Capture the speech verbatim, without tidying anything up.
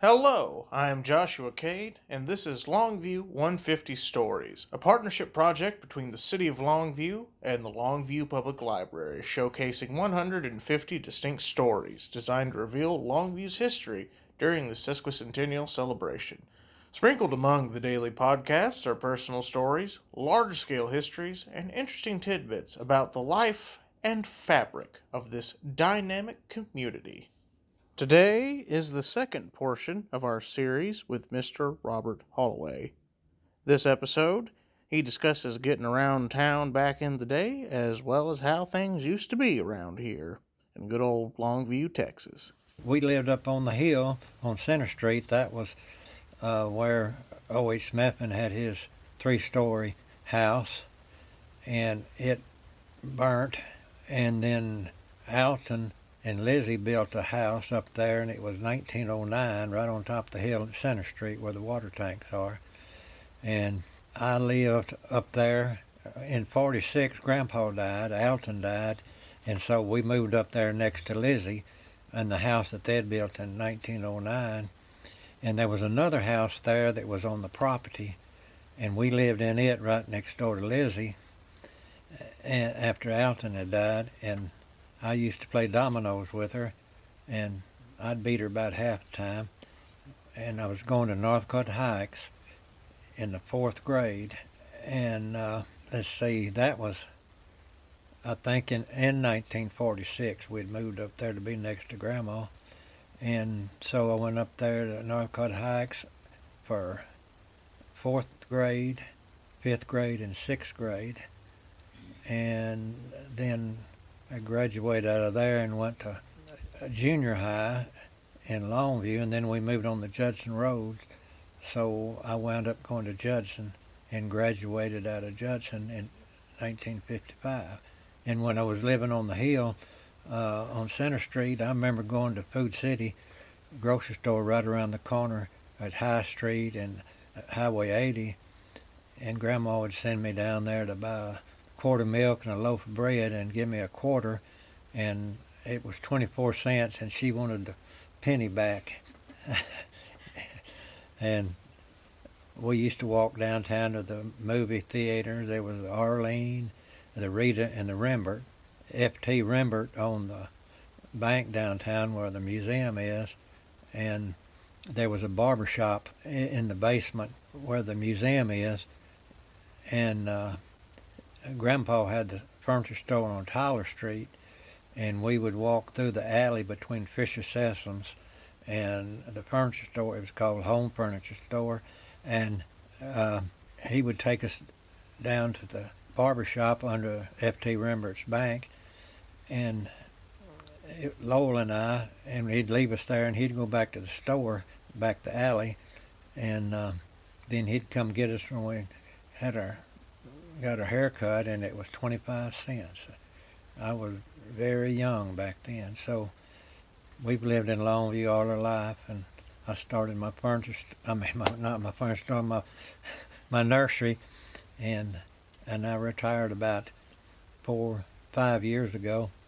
Hello, I am Joshua Cade, and this is Longview one fifty Stories, a partnership project between the City of Longview and the Longview Public Library, showcasing one hundred fifty distinct stories designed to reveal Longview's history during the sesquicentennial celebration. Sprinkled among the daily podcasts are personal stories, large-scale histories, and interesting tidbits about the life and fabric of this dynamic community. Today is the second portion of our series with Mister Robert Holloway. This episode, he discusses getting around town back in the day, as well as how things used to be around here in good old Longview, Texas. We lived up on the hill on Center Street. That was uh, where O H. Smethman had his three-story house, and it burnt, and then Alton and Lizzie built a house up there, and it was nineteen oh nine, right on top of the hill at Center Street where the water tanks are. And I lived up there. In forty-six, Grandpa died, Alton died, and so we moved up there next to Lizzie and the house that they'd built in nineteen oh nine. And there was another house there that was on the property, and we lived in it right next door to Lizzie and after Alton had died. And I used to play dominoes with her, and I'd beat her about half the time. And I was going to Northcote Heights in the fourth grade. And uh, let's see, that was, I think, in, in nineteen forty-six. We'd moved up there to be next to Grandma. And so I went up there to Northcote Heights for fourth grade, fifth grade, and sixth grade. And then I graduated out of there and went to junior high in Longview, and then we moved on to Judson Road. So I wound up going to Judson and graduated out of Judson in nineteen fifty-five. And when I was living on the hill uh, on Center Street, I remember going to Food City, grocery store right around the corner at High Street and Highway eighty, and Grandma would send me down there to buy a quart of milk and a loaf of bread and give me a quarter, and it was twenty-four cents, and she wanted the penny back. And we used to walk downtown to the movie theaters. There was the Arlene, the Rita, and the Rembert. F T Rembert owned the bank downtown where the museum is, and there was a barber shop in the basement where the museum is, and uh, Grandpa had the furniture store on Tyler Street, and we would walk through the alley between Fisher Sessoms and the furniture store. It was called Home Furniture Store, and uh, he would take us down to the barber shop under F T Rembert's bank, and it, Lowell and I, and he'd leave us there, and he'd go back to the store, back the alley, and uh, then he'd come get us when we had our got a haircut, and it was twenty-five cents. I was very young back then, so we've lived in Longview all our life, and I started my furniture, st- I mean, my, not my furniture store, my, my nursery, and and I retired about four, five years ago,